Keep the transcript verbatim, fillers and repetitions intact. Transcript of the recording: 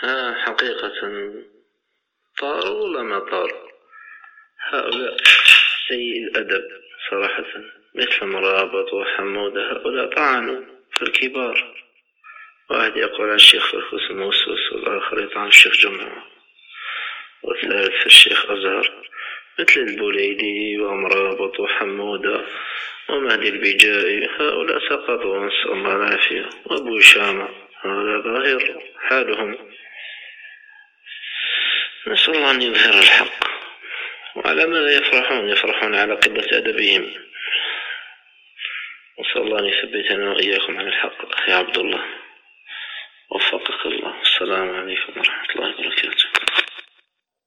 ها حقيقة طاروا ولا ما طاروا هؤلاء سيء الأدب صراحة، مثل مرابط وحمودة، هؤلاء طعنوا في الكبار. واحد يقول عن الشيخ فرخوس موسوس، والآخر يطعن الشيخ جمعة، والثالث في الشيخ أزهر، مثل البوليدي ومرابط وحمودة ومهدي البجائي. هؤلاء سقطوا نسأل الله العافية. وأبو شامة هذا ظاهر حالهم، نسأل الله أن يظهر الحق. وعلى ماذا يفرحون؟ يفرحون على قلة أدبهم. نسأل الله أن يثبتنا وإياكم على الحق. أخي عبد الله وفقك الله. السلام عليكم ورحمة الله وبركاته.